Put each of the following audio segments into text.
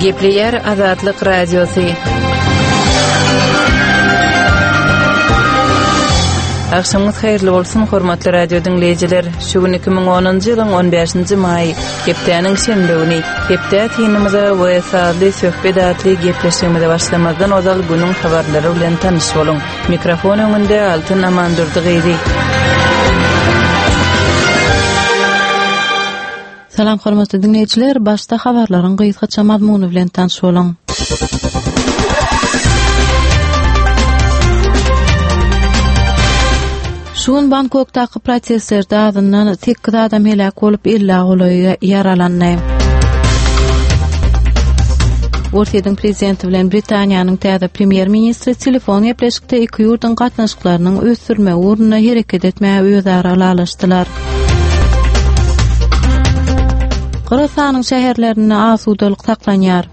Gepleyer Azatlyk Radiosu. Akşamınız hayırlı bolsun hormatly radio dinleyijiler. Şu gün 2010-njy ýylyň 15-nji maý, hepdeniň şemdegini, hepde tinimize we saatly söhbet atly gepleşigimize başlamazdan ozal günüň habarlary bilen tanyş boluň. Mikrofon öňünde Altyn Amandurdygy. Salam hormatly dinleyijiler, başda habarlaryň gysgaça mazmuny bilen tanyş boluň. Şuun Bangkokdaky protestlerde adından tek adam helak bolup 50 agly yaralandy. Ortadyň prezidenti bilen Britaniýanyň täze premier ministri telefon ýepleşikde iki ýurdyň gatnaşyklarynyň ösürme uğruna hereket etmäge özara alışdylar. Kırgızstanyň şäherlerinde asudalyk saklanýar.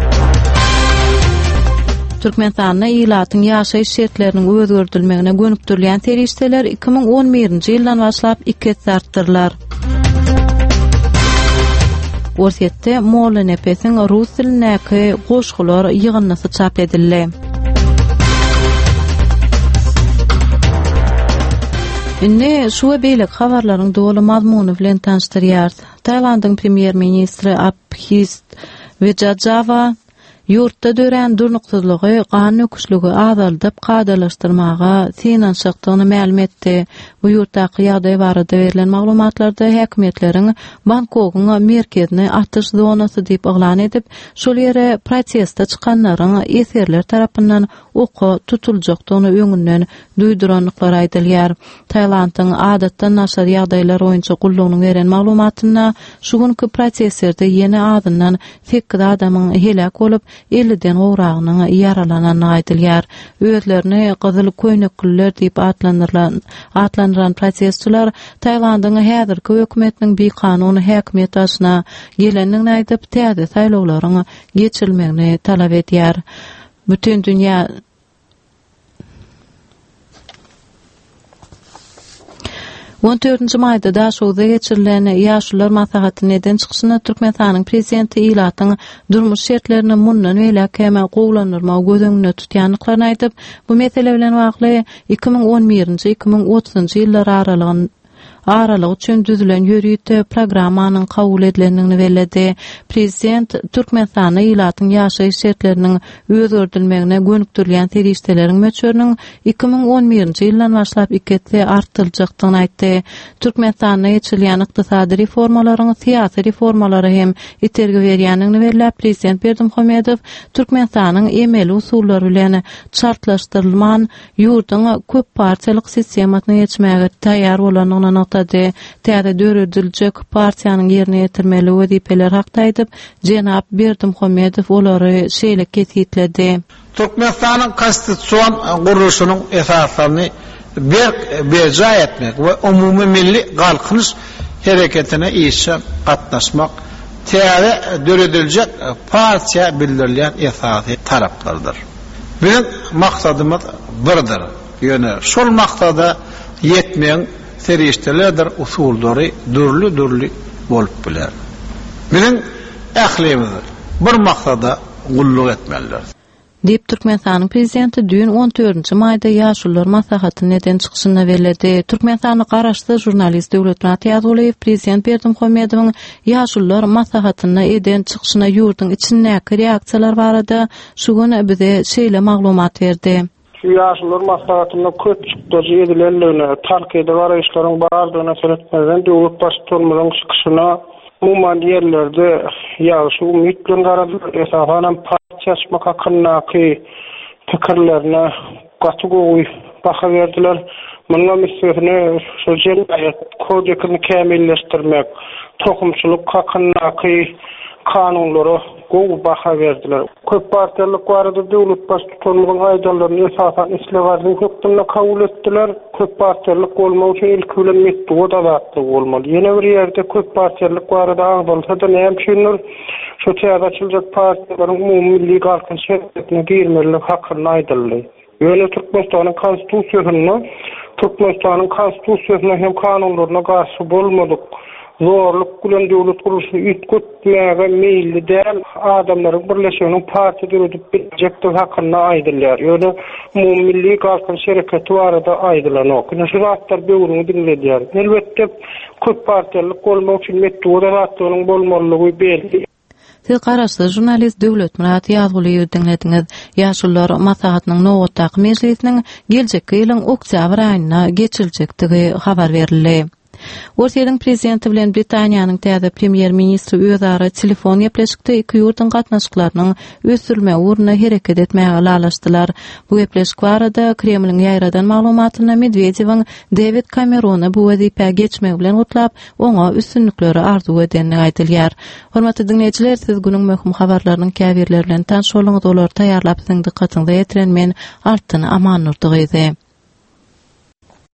Türkmenistanyň ýylatyň ýaşaýyş şertleriniň özgörtülmegine gönükdirilýän terişdeler 2011-nji ýyldan başlap 2 artdyrlar. Orsetde Molla Nepesiň rus tilindäki goşgular ýygynnysy çap edildi. Indi şu we beýle habarlaryň doly mazmuny bilen tanışdyrýar. Taýlandyň premier ministri Abhijit Vejjajawa yurtda dören durnuksyzlygy, gan öküçlügi azalyp gadalaşdyrmaga finansiýasyny ma'lum etdi. Bu yurtdaky ýagdaý barada berilen maglumatlarda häkimetleriň Bangkokyň merkezini atış zonasy diýip eglan edip, şol ýere protestde çykanlaryň eserler tarapyndan oka tutuljakdygyny öňünden duýduranlyklary aýdylýar. Taýlandyň adatdan naşar ýagdaýlar oýunça gullugyny beren maglumatyna şu günkü protestlerde ýene adından 8 adamyň helak bolup 50-den gowragynyň yaralanany aýdylýar. Özlerini gyzyl köýnekliler diýip atlandyran protestçiler Taýlandyň häzirki hökümetiniň bir kanuny häkimet aşyna geleniň aýdyp täze saýlawlaryň geçirilmegini talap edýär. Bütün dünýä 14-nji maýda Daşowda geçirilen ýaşular maslahaty neden çykyşyna Türkmenistanyň prezidenti ýylatyň durmuş şertlerini mundan welä käme gowlanyrmagy gözüňde tutýanlyklaryny aýdyp, bu mesele bilen bagly 2011-nji 2030-njy ýyllar aralygy üçin düzülen ýörüýte programmanyň kabul edilendigini bellädi. Prezident Türkmenistanyň ýylatyň ýaşaýyş şertleriniň özgörtülmegine gönükdirilýän terişdeleriň möçörüniň 2011-nji ýyldan başlap 2 artdyryljakdygyny aýtdy. Türkmenistanyň geçirilýän ykdysady reformalaryň syýasy reformalary hem itergi berýändigini belläp prezident Berdimuhammedow Türkmenistanyň emeli usullary bilen şartlaşdyrylman ýurdyň köp partiýalyk sistemasyna geçmäge taýýar bolanyny täze döredilýek partiýanyň ýerine ýetirmeli wezipeler hakda aýdyp, jenap Berdimuhammedow olary şeýle ketgitledi. Türkmenistanyň konstitusiýon guruluşynyň esaslaryny beja etmek we umumy milli galkynyş hereketine ýeşe gatnaşmak täze döredilýek partiýa bildirilýän esasy taraplardyr. Bizim maksadymız birdir. Ýöne şol maksada ýetmeň seriştelerdir, usullary dürlü bolup biler. Bizim ählimiz bir maksada gulluk etmeliler. Diýip Türkmenistanyň prezidenti dün 14-nji maýda ýaşular maslahaty neden çykyşyna berdi. Türkmenistanyň garaşdy jurnalist Döwletnat Ýazylaýew prezident Berdimuhammedowyň ýaşular maslahatyna eden çykyşyna ýurdyň içindäki reaksiýalar barada şu gün bize şeýle maglumat berdi. Ýaşular maslahatyna köp çykdyjy edilenlerine, tarkedy garaýşlaryň bardygyna seretmeden döwlet başçylygynyň çykyşyna umman ýerlerde ýaşy umyt bilen garadylar. Esasanan partiýaşmak hakyndaky pikirlerine gaty gowy baha berdiler. Munyň mesele şu jemgyýet kodeksini kämilleşdirmek, tokumçylyk hakyndaky kanunlary gowy baha berdiler. Köp partiýalyk barada döwlet başçylygynyň aýdalaryny esasan islewardyň hökmüne kabul etdiler. Köp partiýalyk bolmak üçin ilk bilen metod adatly bolmaly. Ýene bir ýerde köp partiýalyk barada agdalsa da näme düşünür? Şu täze açyljak partiýalaryň umumy milli galkynyş şertlerine girmelik hakyny aýdyldy. Ýöne Türkmenistanyň konstitusiýasyna hem kanunlaryna garşy bolmadyk. zorluk bilen döwlet gurulşyny üýtgetmäge meýilli däl, adamlaryň birleşiginiň partiýa döredip bitjekdi hakyna aýdylýar. Ýöne umum milli galkyn şereketi barada aýdylanok. Şu zatlar beýuruny dinledýär. Elbetde köp partiýalyk bolmak üçin metode zatlaryň bolmalylygy belli. Siz garaşdy jurnalist Döwlet Murat ýazgyly dinlediňiz. Ýaşullar maslahatynyň Nowatdaky mejlisiniň geljek ýylyň oktyabr aýyna geçiljekdigi habar berildi. Ortaýyň prezidenti bilen Britaniýanyň täze premier ministri özara telefon ýepleşikde iki ýurtun gatnaşyklarynyň ösürme uruna hereket etmäge lalaşdylar. Bu ýepleşik barada Kremliň ýaýradan maglumatyna Medwedewiň David Camerona bu wezipe geçmek bilen utlap, oňa üstünlikleri arzu edenini aýdylýar. Hormatly dinleýijiler, siz günüň möhüm habarlarynyň käbirleri bilen tanış bolňyz, olar taýýarlap siziň dikkatiňize ýetiren men Altyn Aman Nurdygy.